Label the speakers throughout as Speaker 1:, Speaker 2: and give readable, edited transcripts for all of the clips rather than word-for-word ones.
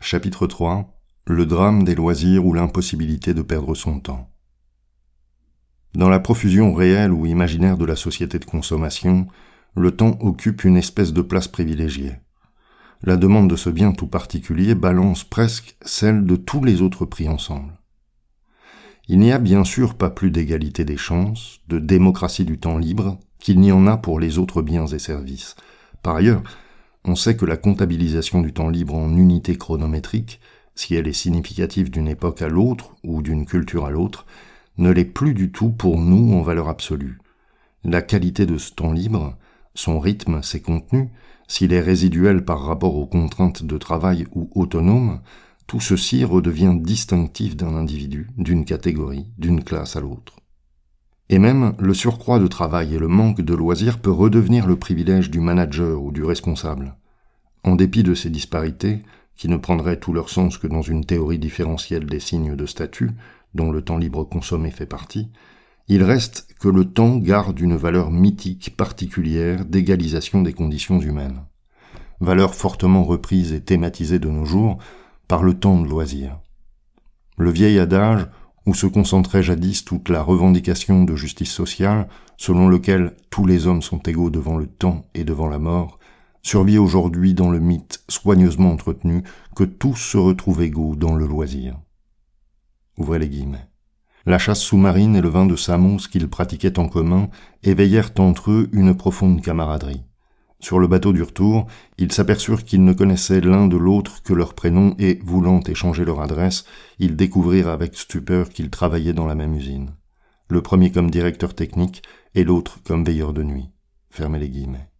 Speaker 1: Chapitre 3. Le drame des loisirs ou l'impossibilité de perdre son temps. Dans la profusion réelle ou imaginaire de la société de consommation, le temps occupe une espèce de place privilégiée. La demande de ce bien tout particulier balance presque celle de tous les autres pris ensemble. Il n'y a bien sûr pas plus d'égalité des chances, de démocratie du temps libre, qu'il n'y en a pour les autres biens et services. Par ailleurs, on sait que la comptabilisation du temps libre en unités chronométriques, si elle est significative d'une époque à l'autre ou d'une culture à l'autre, ne l'est plus du tout pour nous en valeur absolue. La qualité de ce temps libre, son rythme, ses contenus, s'il est résiduel par rapport aux contraintes de travail ou autonome, tout ceci redevient distinctif d'un individu, d'une catégorie, d'une classe à l'autre. Et même, le surcroît de travail et le manque de loisirs peut redevenir le privilège du manager ou du responsable. En dépit de ces disparités, qui ne prendraient tout leur sens que dans une théorie différentielle des signes de statut, dont le temps libre consommé fait partie, il reste que le temps garde une valeur mythique particulière d'égalisation des conditions humaines. Valeur fortement reprise et thématisée de nos jours par le temps de loisir. Le vieil adage où se concentrait jadis toute la revendication de justice sociale, selon lequel tous les hommes sont égaux devant le temps et devant la mort, survit aujourd'hui dans le mythe soigneusement entretenu que tous se retrouvent égaux dans le loisir. Ouvrez les guillemets. La chasse sous-marine et le vin de Samos qu'ils pratiquaient en commun éveillèrent entre eux une profonde camaraderie. Sur le bateau du retour, ils s'aperçurent qu'ils ne connaissaient l'un de l'autre que leur prénom et, voulant échanger leur adresse, ils découvrirent avec stupeur qu'ils travaillaient dans la même usine. Le premier comme directeur technique et l'autre comme veilleur de nuit. Fermez les guillemets.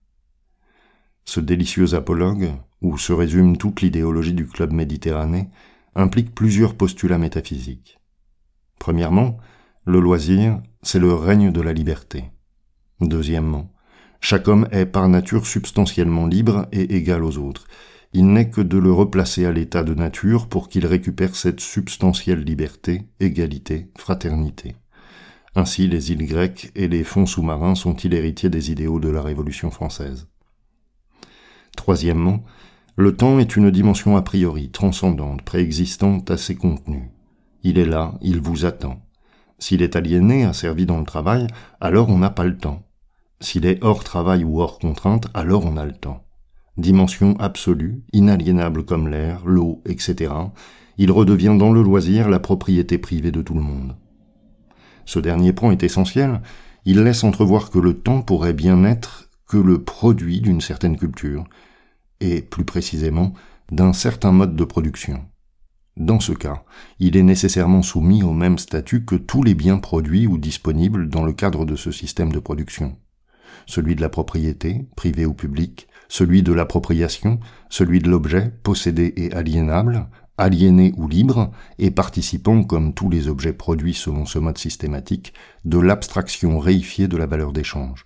Speaker 1: Ce délicieux apologue, où se résume toute l'idéologie du club Méditerranée, implique plusieurs postulats métaphysiques. Premièrement, le loisir, c'est le règne de la liberté. Deuxièmement, chaque homme est par nature substantiellement libre et égal aux autres. Il n'est que de le replacer à l'état de nature pour qu'il récupère cette substantielle liberté, égalité, fraternité. Ainsi, les îles grecques et les fonds sous-marins sont-ils héritiers des idéaux de la Révolution française. Troisièmement, le temps est une dimension a priori, transcendante, préexistante à ses contenus. Il est là, il vous attend. S'il est aliéné, asservi dans le travail, alors on n'a pas le temps. S'il est hors travail ou hors contrainte, alors on a le temps. Dimension absolue, inaliénable comme l'air, l'eau, etc., il redevient dans le loisir la propriété privée de tout le monde. Ce dernier point est essentiel, il laisse entrevoir que le temps pourrait bien n'être que le produit d'une certaine culture, et plus précisément d'un certain mode de production. Dans ce cas, il est nécessairement soumis au même statut que tous les biens produits ou disponibles dans le cadre de ce système de production. Celui de la propriété, privée ou publique, celui de l'appropriation, celui de l'objet, possédé et aliénable, aliéné ou libre, et participant, comme tous les objets produits selon ce mode systématique, de l'abstraction réifiée de la valeur d'échange.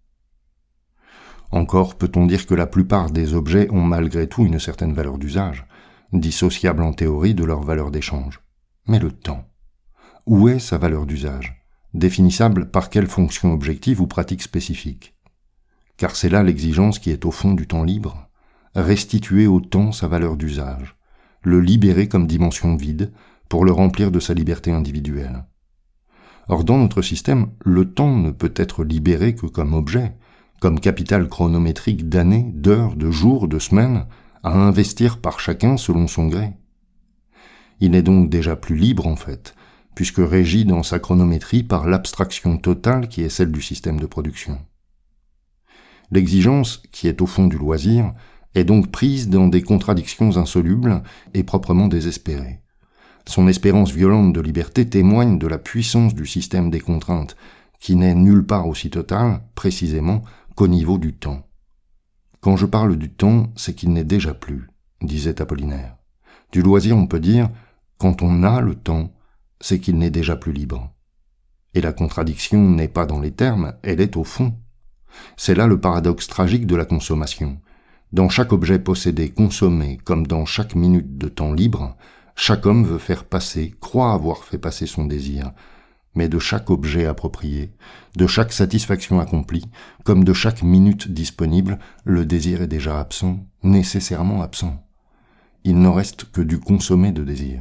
Speaker 1: Encore peut-on dire que la plupart des objets ont malgré tout une certaine valeur d'usage, dissociable en théorie de leur valeur d'échange. Mais le temps, où est sa valeur d'usage ? Définissable par quelle fonction objective ou pratique spécifique. Car c'est là l'exigence qui est au fond du temps libre, restituer au temps sa valeur d'usage, le libérer comme dimension vide pour le remplir de sa liberté individuelle. Or dans notre système, le temps ne peut être libéré que comme objet, comme capital chronométrique d'années, d'heures, de jours, de semaines, à investir par chacun selon son gré. Il n'est donc déjà plus libre en fait, puisque régi dans sa chronométrie par l'abstraction totale qui est celle du système de production. L'exigence, qui est au fond du loisir, est donc prise dans des contradictions insolubles et proprement désespérées. Son espérance violente de liberté témoigne de la puissance du système des contraintes, qui n'est nulle part aussi totale, précisément, qu'au niveau du temps. Quand je parle du temps, c'est qu'il n'est déjà plus, disait Apollinaire. Du loisir, on peut dire, quand on a le temps, c'est qu'il n'est déjà plus libre. Et la contradiction n'est pas dans les termes, elle est au fond. C'est là le paradoxe tragique de la consommation. Dans chaque objet possédé, consommé, comme dans chaque minute de temps libre, chaque homme veut faire passer, croit avoir fait passer son désir, mais de chaque objet approprié, de chaque satisfaction accomplie, comme de chaque minute disponible, le désir est déjà absent, nécessairement absent. il n'en reste que du consommé de désir.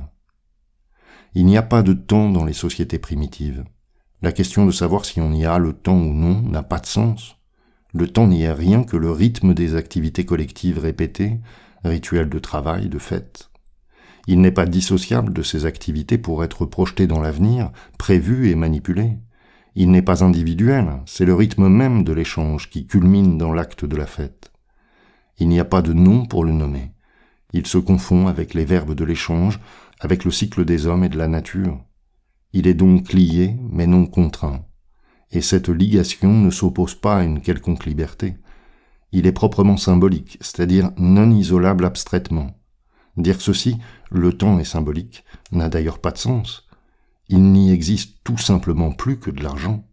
Speaker 1: Il n'y a pas de temps dans les sociétés primitives. La question de savoir si on y a le temps ou non n'a pas de sens. Le temps n'y est rien que le rythme des activités collectives répétées, rituels de travail, de fête. Il n'est pas dissociable de ces activités pour être projeté dans l'avenir, prévu et manipulé. Il n'est pas individuel, c'est le rythme même de l'échange qui culmine dans l'acte de la fête. Il n'y a pas de nom pour le nommer. Il se confond avec les verbes de l'échange, avec le cycle des hommes et de la nature. Il est donc lié, mais non contraint. Et cette ligation ne s'oppose pas à une quelconque liberté. Il est proprement symbolique, c'est-à-dire non isolable abstraitement. Dire ceci, le temps est symbolique, n'a d'ailleurs pas de sens. Il n'y existe tout simplement plus que de l'argent.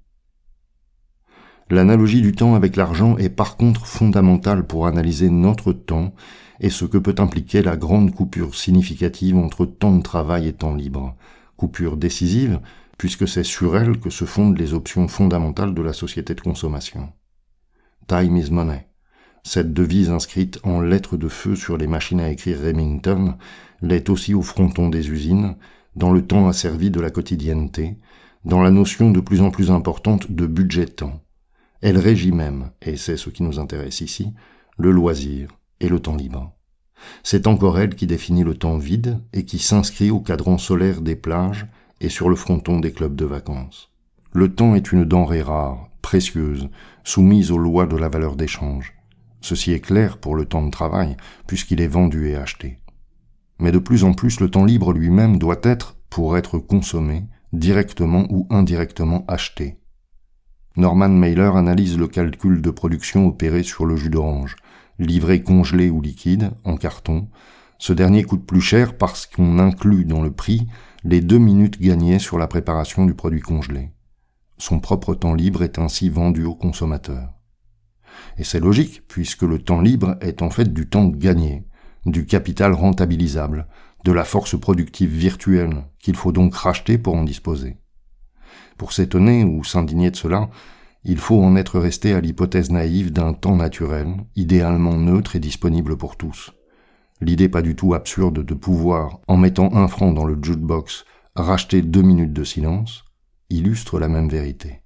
Speaker 1: L'analogie du temps avec l'argent est par contre fondamentale pour analyser notre temps et ce que peut impliquer la grande coupure significative entre temps de travail et temps libre. Coupure décisive, puisque c'est sur elle que se fondent les options fondamentales de la société de consommation. Time is money. Cette devise inscrite en lettres de feu sur les machines à écrire Remington l'est aussi au fronton des usines, dans le temps asservi de la quotidienneté, dans la notion de plus en plus importante de budget-temps. Elle régit même, et c'est ce qui nous intéresse ici, le loisir et le temps libre. C'est encore elle qui définit le temps vide et qui s'inscrit au cadran solaire des plages et sur le fronton des clubs de vacances. Le temps est une denrée rare, précieuse, soumise aux lois de la valeur d'échange. Ceci est clair pour le temps de travail, puisqu'il est vendu et acheté. Mais de plus en plus, le temps libre lui-même doit être, pour être consommé, directement ou indirectement acheté. Norman Mailer analyse le calcul de production opéré sur le jus d'orange. Livré congelé ou liquide, en carton, ce dernier coûte plus cher parce qu'on inclut dans le prix les 2 minutes gagnées sur la préparation du produit congelé. Son propre temps libre est ainsi vendu au consommateur. Et c'est logique, puisque le temps libre est en fait du temps gagné, du capital rentabilisable, de la force productive virtuelle qu'il faut donc racheter pour en disposer. Pour s'étonner ou s'indigner de cela, il faut en être resté à l'hypothèse naïve d'un temps naturel, idéalement neutre et disponible pour tous. L'idée pas du tout absurde de pouvoir, en mettant 1 franc dans le jukebox, racheter 2 minutes de silence, illustre la même vérité.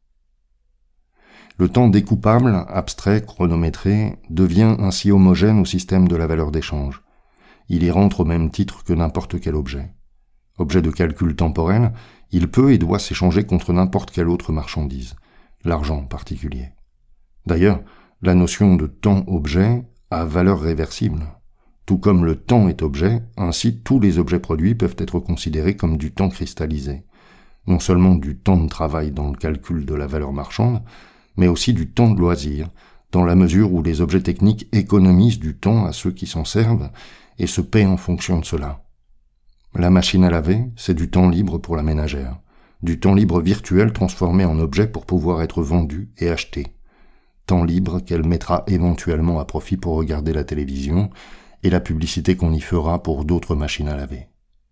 Speaker 1: Le temps découpable, abstrait, chronométré, devient ainsi homogène au système de la valeur d'échange. Il y rentre au même titre que n'importe quel objet. Objet de calcul temporel, il peut et doit s'échanger contre n'importe quelle autre marchandise, l'argent en particulier. D'ailleurs, la notion de temps-objet a valeur réversible. Tout comme le temps est objet, ainsi tous les objets produits peuvent être considérés comme du temps cristallisé. Non seulement du temps de travail dans le calcul de la valeur marchande, mais aussi du temps de loisir, dans la mesure où les objets techniques économisent du temps à ceux qui s'en servent et se paient en fonction de cela. La machine à laver, c'est du temps libre pour la ménagère, du temps libre virtuel transformé en objet pour pouvoir être vendu et acheté. Temps libre qu'elle mettra éventuellement à profit pour regarder la télévision et la publicité qu'on y fera pour d'autres machines à laver.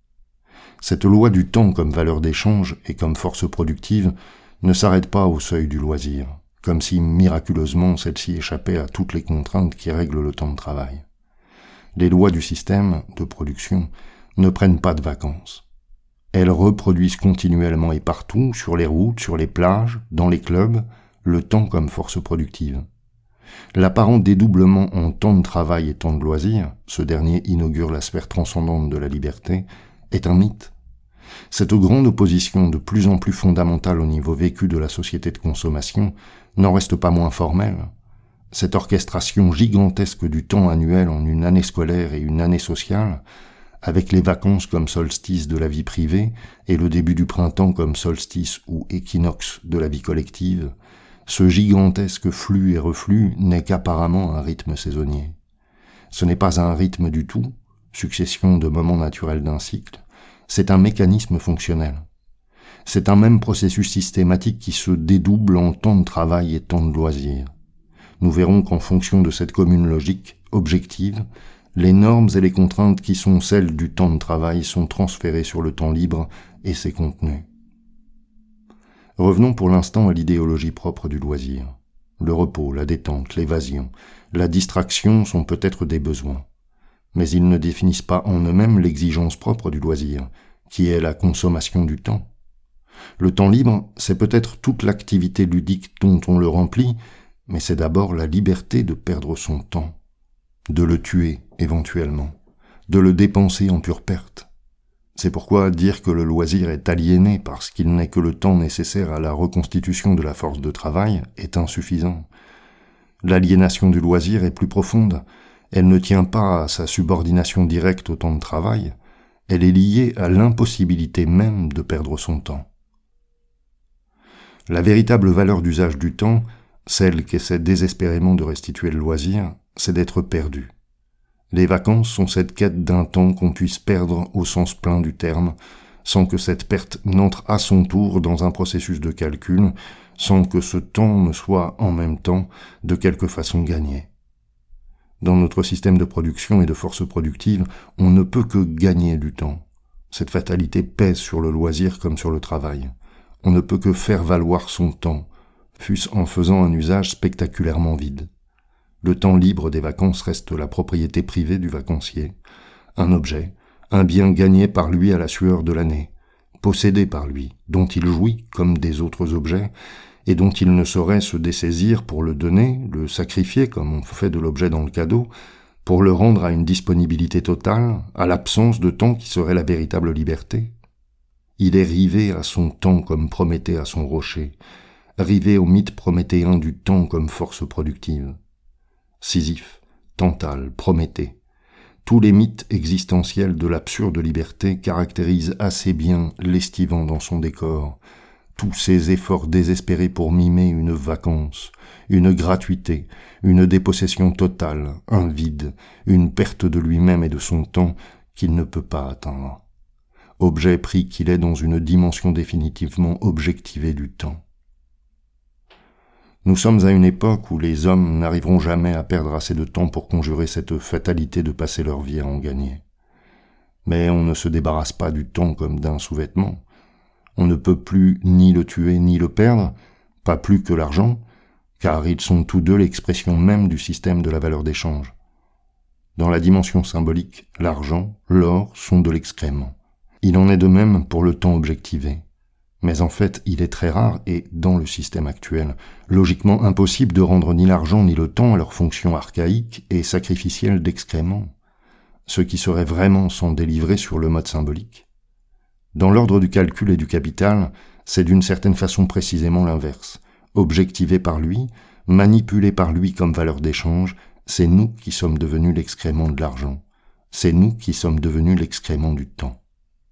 Speaker 1: Cette loi du temps comme valeur d'échange et comme force productive ne s'arrête pas au seuil du loisir, comme si miraculeusement celle-ci échappait à toutes les contraintes qui règlent le temps de travail. Les lois du système de production ne prennent pas de vacances. Elles reproduisent continuellement et partout, sur les routes, sur les plages, dans les clubs, le temps comme force productive. L'apparent dédoublement en temps de travail et temps de loisir, ce dernier inaugure la sphère transcendante de la liberté, est un mythe. Cette grande opposition de plus en plus fondamentale au niveau vécu de la société de consommation n'en reste pas moins formelle. Cette orchestration gigantesque du temps annuel en une année scolaire et une année sociale, avec les vacances comme solstice de la vie privée et le début du printemps comme solstice ou équinoxe de la vie collective, ce gigantesque flux et reflux n'est qu'apparemment un rythme saisonnier. Ce n'est pas un rythme du tout, succession de moments naturels d'un cycle, c'est un mécanisme fonctionnel. C'est un même processus systématique qui se dédouble en temps de travail et temps de loisir. Nous verrons qu'en fonction de cette commune logique, objective, les normes et les contraintes qui sont celles du temps de travail sont transférées sur le temps libre et ses contenus. Revenons pour l'instant à l'idéologie propre du loisir. Le repos, la détente, l'évasion, la distraction sont peut-être des besoins. mais ils ne définissent pas en eux-mêmes l'exigence propre du loisir, qui est la consommation du temps. Le temps libre, c'est peut-être toute l'activité ludique dont on le remplit, mais c'est d'abord la liberté de perdre son temps, de le tuer éventuellement, de le dépenser en pure perte. C'est pourquoi dire que le loisir est aliéné parce qu'il n'est que le temps nécessaire à la reconstitution de la force de travail est insuffisant. L'aliénation du loisir est plus profonde. Elle ne tient pas à sa subordination directe au temps de travail, elle est liée à l'impossibilité même de perdre son temps. La véritable valeur d'usage du temps, celle qu'essaie désespérément de restituer le loisir, c'est d'être perdu. Les vacances sont cette quête d'un temps qu'on puisse perdre au sens plein du terme, sans que cette perte n'entre à son tour dans un processus de calcul, sans que ce temps ne soit en même temps de quelque façon gagné. Dans notre système de production et de force productive, on ne peut que gagner du temps. Cette fatalité pèse sur le loisir comme sur le travail. On ne peut que faire valoir son temps, fût-ce en faisant un usage spectaculairement vide. Le temps libre des vacances reste la propriété privée du vacancier, un objet, un bien gagné par lui à la sueur de l'année, possédé par lui, dont il jouit comme des autres objets, et dont il ne saurait se dessaisir pour le donner, le sacrifier comme on fait de l'objet dans le cadeau, pour le rendre à une disponibilité totale, à l'absence de temps qui serait la véritable liberté. Il est rivé à son temps comme Prométhée à son rocher, rivé au mythe prométhéen du temps comme force productive. Sisyphe, Tantale, Prométhée, tous les mythes existentiels de l'absurde liberté caractérisent assez bien l'estivant dans son décor, tous ces efforts désespérés pour mimer une vacance, une gratuité, une dépossession totale, un vide, une perte de lui-même et de son temps qu'il ne peut pas atteindre. Objet pris qu'il est dans une dimension définitivement objectivée du temps. Nous sommes à une époque où les hommes n'arriveront jamais à perdre assez de temps pour conjurer cette fatalité de passer leur vie à en gagner. Mais on ne se débarrasse pas du temps comme d'un sous-vêtement. On ne peut plus ni le tuer ni le perdre, pas plus que l'argent, car ils sont tous deux l'expression même du système de la valeur d'échange. Dans la dimension symbolique, l'argent, l'or sont de l'excrément. Il en est de même pour le temps objectivé. Mais en fait, il est très rare et, dans le système actuel, logiquement impossible de rendre ni l'argent ni le temps à leur fonction archaïque et sacrificielle d'excrément. Ce qui serait vraiment s'en délivrer sur le mode symbolique. Dans l'ordre du calcul et du capital, c'est d'une certaine façon précisément l'inverse. Objectivé par lui, manipulé par lui comme valeur d'échange, c'est nous qui sommes devenus l'excrément de l'argent. C'est nous qui sommes devenus l'excrément du temps.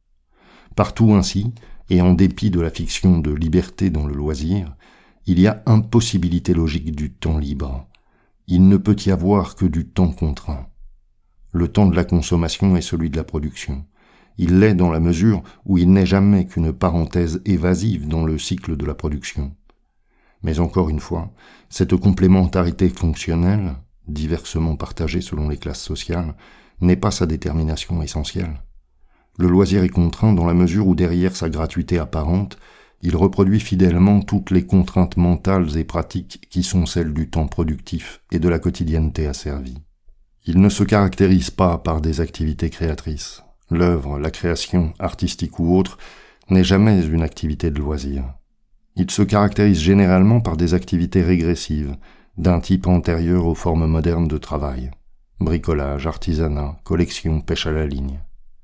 Speaker 1: Partout ainsi, et en dépit de la fiction de liberté dans le loisir, il y a impossibilité logique du temps libre. Il ne peut y avoir que du temps contraint. Le temps de la consommation est celui de la production. Il l'est dans la mesure où il n'est jamais qu'une parenthèse évasive dans le cycle de la production. Mais encore une fois, cette complémentarité fonctionnelle, diversement partagée selon les classes sociales, n'est pas sa détermination essentielle. Le loisir est contraint dans la mesure où derrière sa gratuité apparente, il reproduit fidèlement toutes les contraintes mentales et pratiques qui sont celles du temps productif et de la quotidienneté asservie. Il ne se caractérise pas par des activités créatrices. L'œuvre, la création, artistique ou autre, n'est jamais une activité de loisir. Il se caractérise généralement par des activités régressives, d'un type antérieur aux formes modernes de travail. Bricolage, artisanat, collection, pêche à la ligne.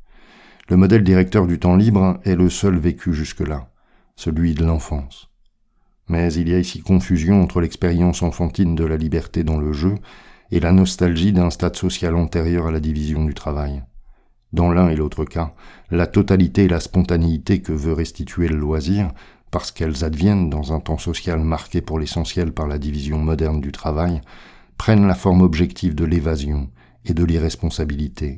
Speaker 1: Le modèle directeur du temps libre est le seul vécu jusque-là, celui de l'enfance. Mais il y a ici confusion entre l'expérience enfantine de la liberté dans le jeu et la nostalgie d'un stade social antérieur à la division du travail. Dans l'un et l'autre cas, la totalité et la spontanéité que veut restituer le loisir, parce qu'elles adviennent dans un temps social marqué pour l'essentiel par la division moderne du travail, prennent la forme objective de l'évasion et de l'irresponsabilité.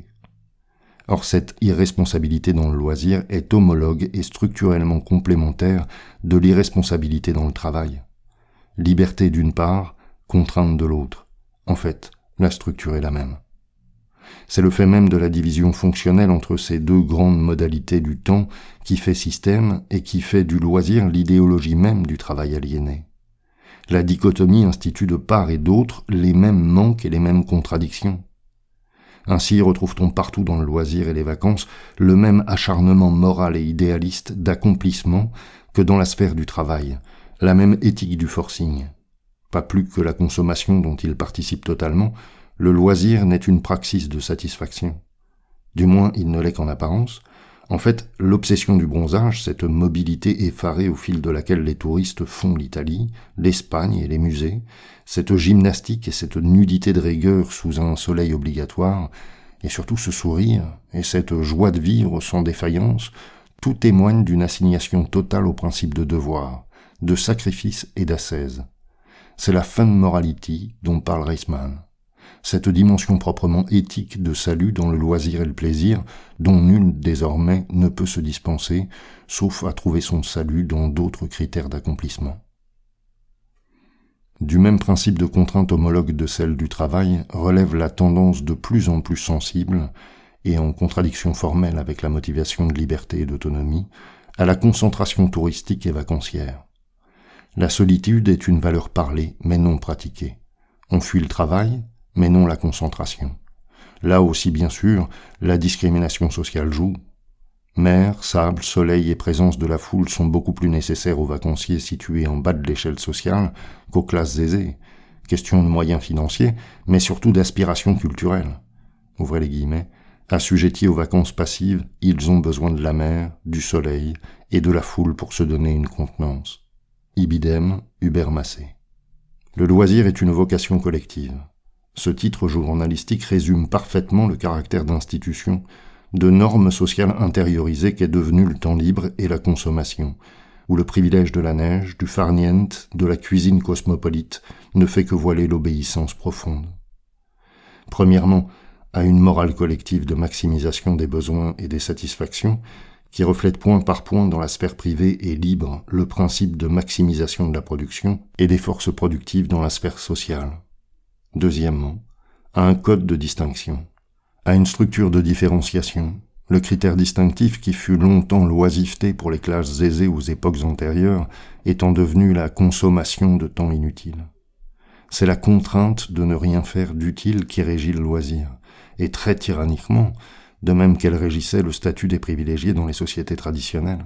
Speaker 1: Or cette irresponsabilité dans le loisir est homologue et structurellement complémentaire de l'irresponsabilité dans le travail. Liberté d'une part, contrainte de l'autre. En fait, la structure est la même. C'est le fait même de la division fonctionnelle entre ces deux grandes modalités du temps qui fait système et qui fait du loisir l'idéologie même du travail aliéné. La dichotomie institue de part et d'autre les mêmes manques et les mêmes contradictions. Ainsi retrouve-t-on partout dans le loisir et les vacances le même acharnement moral et idéaliste d'accomplissement que dans la sphère du travail, la même éthique du forcing. Pas plus que la consommation dont il participe totalement, le loisir n'est une praxis de satisfaction. Du moins, il ne l'est qu'en apparence. En fait, l'obsession du bronzage, cette mobilité effarée au fil de laquelle les touristes font l'Italie, l'Espagne et les musées, cette gymnastique et cette nudité de rigueur sous un soleil obligatoire, et surtout ce sourire et cette joie de vivre sans défaillance, tout témoigne d'une assignation totale au principe de devoir, de sacrifice et d'ascèse. C'est la fun morality dont parle Reisman. Cette dimension proprement éthique de salut dans le loisir et le plaisir, dont nul désormais ne peut se dispenser, sauf à trouver son salut dans d'autres critères d'accomplissement. Du même principe de contrainte homologue de celle du travail relève la tendance de plus en plus sensible, et en contradiction formelle avec la motivation de liberté et d'autonomie, à la concentration touristique et vacancière. La solitude est une valeur parlée, mais non pratiquée. On fuit le travail, mais non la concentration. Là aussi, bien sûr, la discrimination sociale joue. Mer, sable, soleil et présence de la foule sont beaucoup plus nécessaires aux vacanciers situés en bas de l'échelle sociale qu'aux classes aisées. Question de moyens financiers, mais surtout d'aspiration culturelle. Ouvrez les guillemets. Assujettis aux vacances passives, ils ont besoin de la mer, du soleil et de la foule pour se donner une contenance. Ibidem, Hubert Massé. Le loisir est une vocation collective. Ce titre journalistique résume parfaitement le caractère d'institution, de normes sociales intériorisées qu'est devenu le temps libre et la consommation, où le privilège de la neige, du farniente, de la cuisine cosmopolite ne fait que voiler l'obéissance profonde. Premièrement, à une morale collective de maximisation des besoins et des satisfactions, qui reflète point par point dans la sphère privée et libre le principe de maximisation de la production et des forces productives dans la sphère sociale. Deuxièmement, à un code de distinction, à une structure de différenciation, le critère distinctif qui fut longtemps l'oisiveté pour les classes aisées aux époques antérieures étant devenu la consommation de temps inutile. C'est la contrainte de ne rien faire d'utile qui régit le loisir, et très tyranniquement, de même qu'elle régissait le statut des privilégiés dans les sociétés traditionnelles.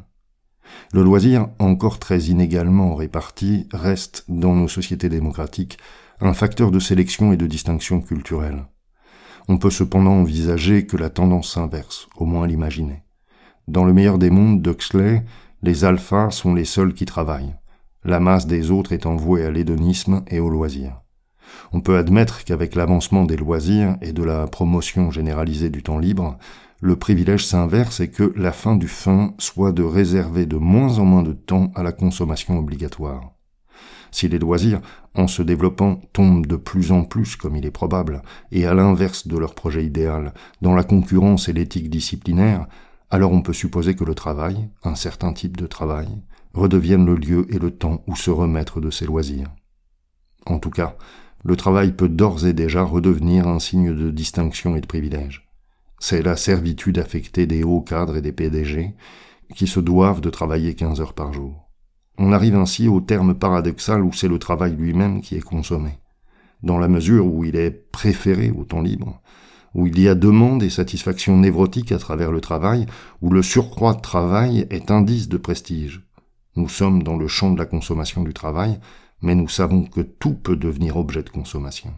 Speaker 1: Le loisir, encore très inégalement réparti, reste, dans nos sociétés démocratiques, un facteur de sélection et de distinction culturelle. On peut cependant envisager que la tendance s'inverse, au moins l'imaginer. Dans le meilleur des mondes d'Huxley, les alphas sont les seuls qui travaillent, la masse des autres étant vouée à l'hédonisme et au loisir. On peut admettre qu'avec l'avancement des loisirs et de la promotion généralisée du temps libre, le privilège s'inverse et que la fin du fin soit de réserver de moins en moins de temps à la consommation obligatoire. Si les loisirs, en se développant, tombent de plus en plus, comme il est probable, et à l'inverse de leur projet idéal, dans la concurrence et l'éthique disciplinaire, alors on peut supposer que le travail, un certain type de travail, redevienne le lieu et le temps où se remettre de ses loisirs. En tout cas, le travail peut d'ores et déjà redevenir un signe de distinction et de privilège. C'est la servitude affectée des hauts cadres et des PDG qui se doivent de travailler 15 heures par jour. On arrive ainsi au terme paradoxal où c'est le travail lui-même qui est consommé, dans la mesure où il est préféré au temps libre, où il y a demande et satisfaction névrotique à travers le travail, où le surcroît de travail est indice de prestige. Nous sommes dans le champ de la consommation du travail, mais nous savons que tout peut devenir objet de consommation.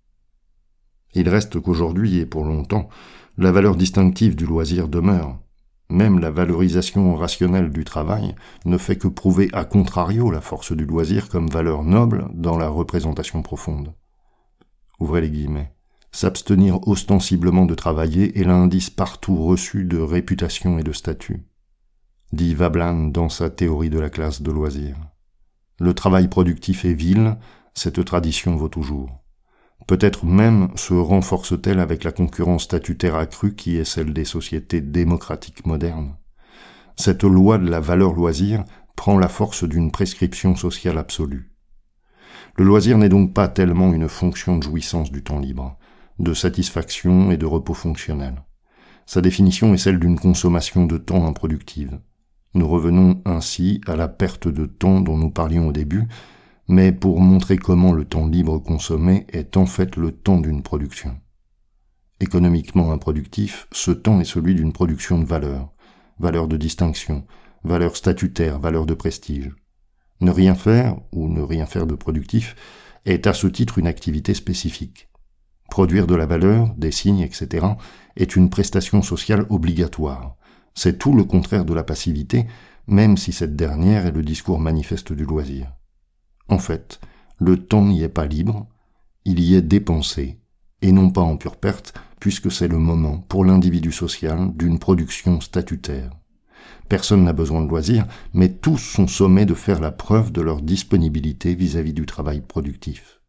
Speaker 1: Il reste qu'aujourd'hui, et pour longtemps, la valeur distinctive du loisir demeure. Même la valorisation rationnelle du travail ne fait que prouver à contrario la force du loisir comme valeur noble dans la représentation profonde. Ouvrez les guillemets. S'abstenir ostensiblement de travailler est l'indice partout reçu de réputation et de statut, dit Veblen dans sa théorie de la classe de loisirs. Le travail productif est vil, cette tradition vaut toujours. Peut-être même se renforce-t-elle avec la concurrence statutaire accrue qui est celle des sociétés démocratiques modernes. Cette loi de la valeur loisir prend la force d'une prescription sociale absolue. Le loisir n'est donc pas tellement une fonction de jouissance du temps libre, de satisfaction et de repos fonctionnel. Sa définition est celle d'une consommation de temps improductive. Nous revenons ainsi à la perte de temps dont nous parlions au début, mais pour montrer comment le temps libre consommé est en fait le temps d'une production. Économiquement improductif, ce temps est celui d'une production de valeur, valeur de distinction, valeur statutaire, valeur de prestige. Ne rien faire, ou ne rien faire de productif, est à ce titre une activité spécifique. Produire de la valeur, des signes, etc., est une prestation sociale obligatoire. C'est tout le contraire de la passivité, même si cette dernière est le discours manifeste du loisir. En fait, le temps n'y est pas libre, il y est dépensé, et non pas en pure perte, puisque c'est le moment, pour l'individu social, d'une production statutaire. Personne n'a besoin de loisirs, mais tous sont sommés de faire la preuve de leur disponibilité vis-à-vis du travail productif.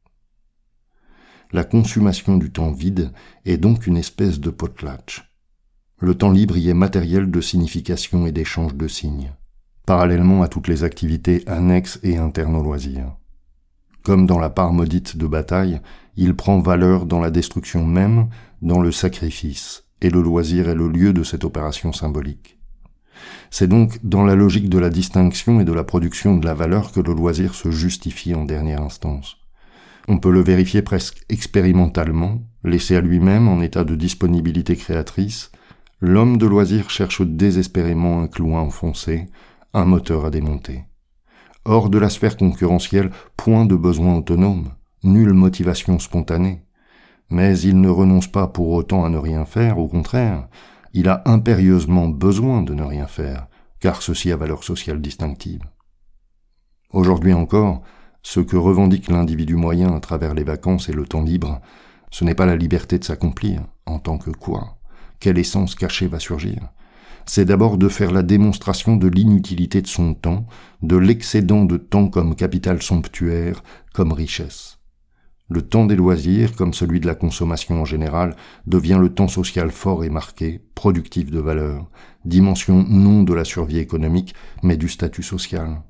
Speaker 1: La consommation du temps vide est donc une espèce de potlatch. Le temps libre y est matériel de signification et d'échange de signes, parallèlement à toutes les activités annexes et internes au loisir. Comme dans la part maudite de bataille, il prend valeur dans la destruction même, dans le sacrifice, et le loisir est le lieu de cette opération symbolique. C'est donc dans la logique de la distinction et de la production de la valeur que le loisir se justifie en dernière instance. On peut le vérifier presque expérimentalement, laissé à lui-même en état de disponibilité créatrice, l'homme de loisir cherche désespérément un clou à enfoncer, un moteur à démonter. Hors de la sphère concurrentielle, point de besoin autonome, nulle motivation spontanée. Mais il ne renonce pas pour autant à ne rien faire, au contraire, il a impérieusement besoin de ne rien faire, car ceci a valeur sociale distinctive. Aujourd'hui encore, ce que revendique l'individu moyen à travers les vacances et le temps libre, ce n'est pas la liberté de s'accomplir, en tant que quoi, quelle essence cachée va surgir. C'est d'abord de faire la démonstration de l'inutilité de son temps, de l'excédent de temps comme capital somptuaire, comme richesse. Le temps des loisirs, comme celui de la consommation en général, devient le temps social fort et marqué, productif de valeur, dimension non de la survie économique, mais du statut social.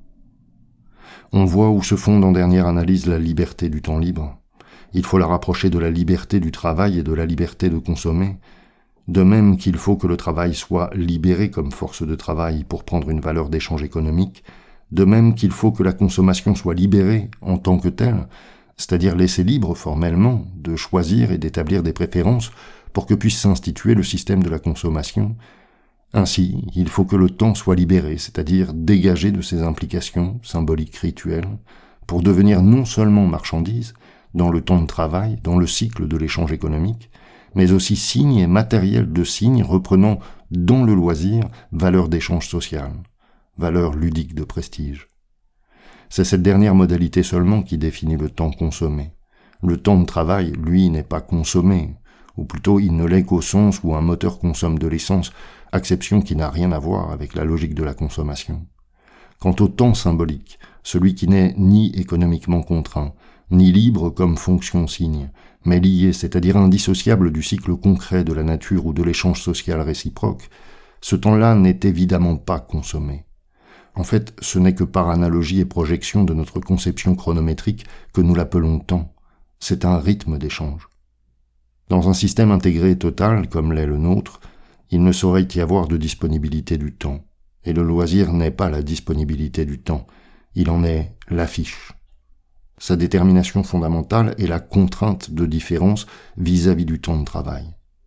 Speaker 1: On voit où se fonde en dernière analyse la liberté du temps libre. Il faut la rapprocher de la liberté du travail et de la liberté de consommer, de même qu'il faut que le travail soit libéré comme force de travail pour prendre une valeur d'échange économique, de même qu'il faut que la consommation soit libérée en tant que telle, c'est-à-dire laissée libre formellement de choisir et d'établir des préférences pour que puisse s'instituer le système de la consommation. Ainsi, il faut que le temps soit libéré, c'est-à-dire dégagé de ses implications symboliques rituelles, pour devenir non seulement marchandise, dans le temps de travail, dans le cycle de l'échange économique, mais aussi signe et matériel de signes reprenant dans le loisir valeur d'échange social, valeur ludique de prestige. C'est cette dernière modalité seulement qui définit le temps consommé. Le temps de travail, lui, n'est pas consommé, ou plutôt il ne l'est qu'au sens où un moteur consomme de l'essence, acception qui n'a rien à voir avec la logique de la consommation. Quant au temps symbolique, celui qui n'est ni économiquement contraint, ni libre comme fonction signe, mais lié, c'est-à-dire indissociable du cycle concret de la nature ou de l'échange social réciproque, ce temps-là n'est évidemment pas consommé. En fait, ce n'est que par analogie et projection de notre conception chronométrique que nous l'appelons temps. C'est un rythme d'échange. Dans un système intégré et total, comme l'est le nôtre, il ne saurait y avoir de disponibilité du temps. Et le loisir n'est pas la disponibilité du temps, il en est l'affiche. Sa détermination fondamentale est la contrainte de différence vis-à-vis du temps de travail.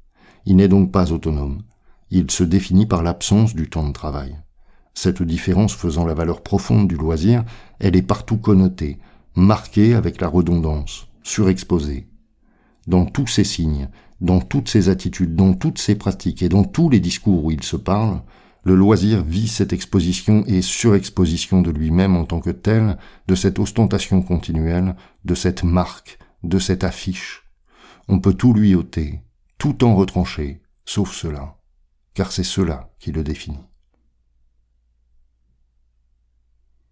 Speaker 1: Il n'est donc pas autonome, il se définit par l'absence du temps de travail. Cette différence faisant la valeur profonde du loisir, elle est partout connotée, marquée avec la redondance, surexposée. Dans tous ses signes, dans toutes ses attitudes, dans toutes ses pratiques et dans tous les discours où il se parle, le loisir vit cette exposition et surexposition de lui-même en tant que tel, de cette ostentation continuelle, de cette marque, de cette affiche. On peut tout lui ôter, tout en retrancher, sauf cela, car c'est cela qui le définit.